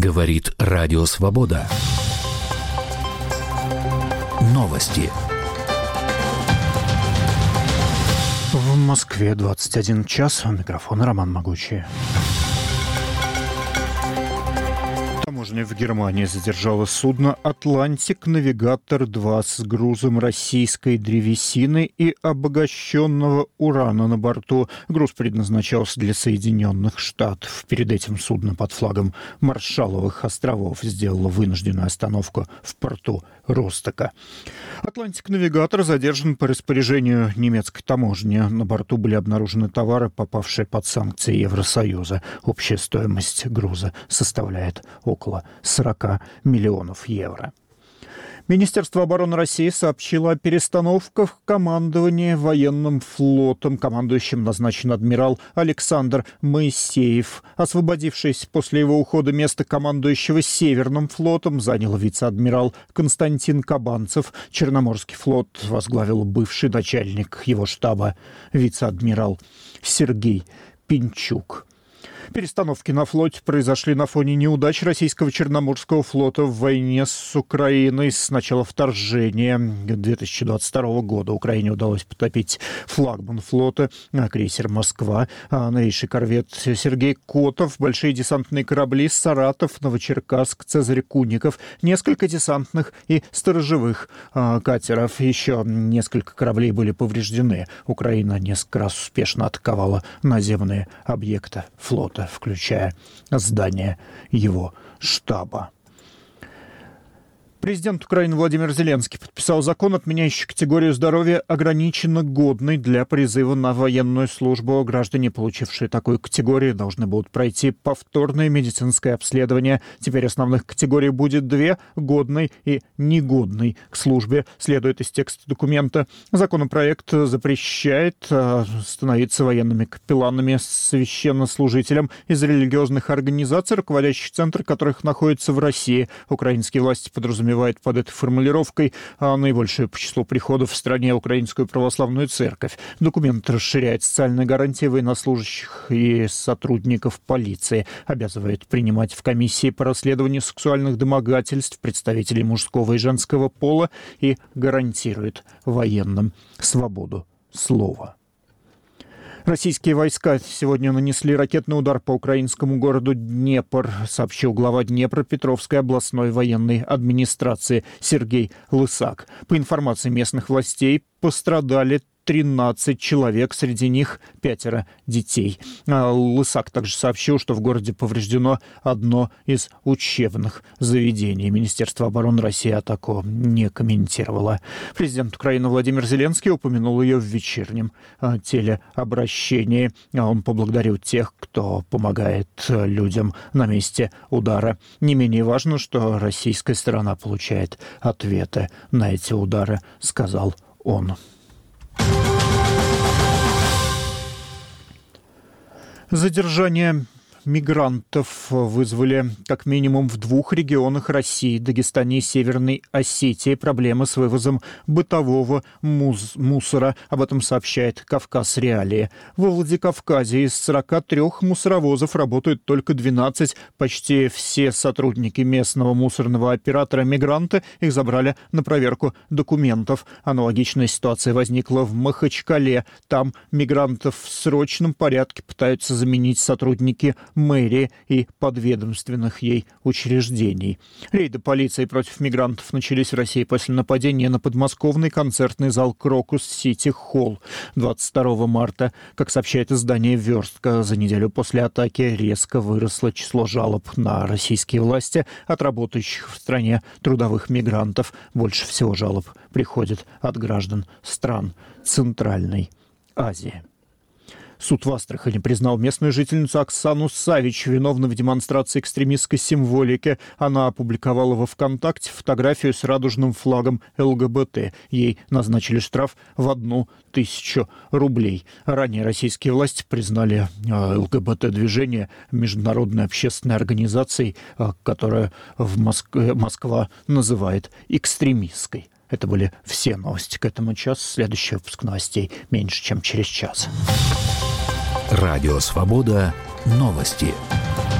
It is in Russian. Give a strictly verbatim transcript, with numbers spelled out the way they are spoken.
Говорит Радио Свобода. Новости. В Москве двадцать один час. У микрофона Роман Могучий. Таможня в Германии задержала судно «Атлантик-Навигатор-два» с грузом российской древесины и обогащенного урана на борту. Груз предназначался для Соединенных Штатов. Перед этим судно под флагом Маршалловых островов сделало вынужденную остановку в порту Ростока. «Атлантик-Навигатор» задержан по распоряжению немецкой таможни. На борту были обнаружены товары, попавшие под санкции Евросоюза. Общая стоимость груза составляет около сорок миллионов евро. Министерство обороны России сообщило о перестановках в командовании военным флотом. Командующим назначен адмирал Александр Моисеев. Освободившись после его ухода место командующего Северным флотом, занял вице-адмирал Константин Кабанцев. Черноморский флот возглавил бывший начальник его штаба, вице-адмирал Сергей Пинчук. Перестановки на флоте произошли на фоне неудач российского Черноморского флота в войне с Украиной с начала вторжения две тысячи двадцать второго года. Украине удалось потопить флагман флота, крейсер «Москва», новейший корвет «Сергей Котов», большие десантные корабли «Саратов», «Новочеркасск», «Цезарь Кунников», несколько десантных и сторожевых катеров. Еще несколько кораблей были повреждены. Украина несколько раз успешно атаковала наземные объекты флота, включая здание его штаба. Президент Украины Владимир Зеленский подписал закон, отменяющий категорию здоровья ограниченно годной для призыва на военную службу. Граждане, получившие такую категорию, должны будут пройти повторное медицинское обследование. Теперь основных категорий будет две – годной и негодной к службе, следует из текста документа. Законопроект запрещает становиться военными капелланами священнослужителям из религиозных организаций, руководящих центров которых находятся в России. Украинские власти подразумевают под этой формулировкой наибольшее по числу приходов в стране Украинскую православную церковь. Документ расширяет социальные гарантии военнослужащих и сотрудников полиции, обязывает принимать в комиссии по расследованию сексуальных домогательств представителей мужского и женского пола и гарантирует военным свободу слова. Российские войска сегодня нанесли ракетный удар по украинскому городу Днепр, сообщил глава Днепропетровской областной военной администрации Сергей Лысак. По информации местных властей, пострадали тринадцать человек, среди них пятеро детей. Лысак также сообщил, что в городе повреждено одно из учебных заведений. Министерство обороны России атаку не комментировало. Президент Украины Владимир Зеленский упомянул ее в вечернем телеобращении. Он поблагодарил тех, кто помогает людям на месте удара. Не менее важно, что российская сторона получает ответы на эти удары, сказал он. Задержание мигрантов вызвали как минимум в двух регионах России, Дагестане и Северной Осетии, проблемы с вывозом бытового муз- мусора. Об этом сообщает «Кавказ Реалии». Во Владикавказе из сорока трёх мусоровозов работают только двенадцать. Почти все сотрудники местного мусорного оператора мигранты. Их забрали на проверку документов. Аналогичная ситуация возникла в Махачкале. Там мигрантов в срочном порядке пытаются заменить сотрудники мэрии и подведомственных ей учреждений. Рейды полиции против мигрантов начались в России после нападения на подмосковный концертный зал «Крокус Сити Холл» двадцать второго марта. Как сообщает издание «Верстка», за неделю после атаки резко выросло число жалоб на российские власти от работающих в стране трудовых мигрантов. Больше всего жалоб приходит от граждан стран Центральной Азии. Суд в Астрахани признал местную жительницу Оксану Савич виновной в демонстрации экстремистской символики. Она опубликовала во ВКонтакте фотографию с радужным флагом эл гэ бэ тэ. Ей назначили штраф в одну тысячу рублей. Ранее российские власти признали эл гэ бэ тэ-движение международной общественной организацией, которую в Москве Москва называет экстремистской. Это были все новости к этому часу. Следующий выпуск новостей меньше, чем через час. Радио «Свобода». Новости.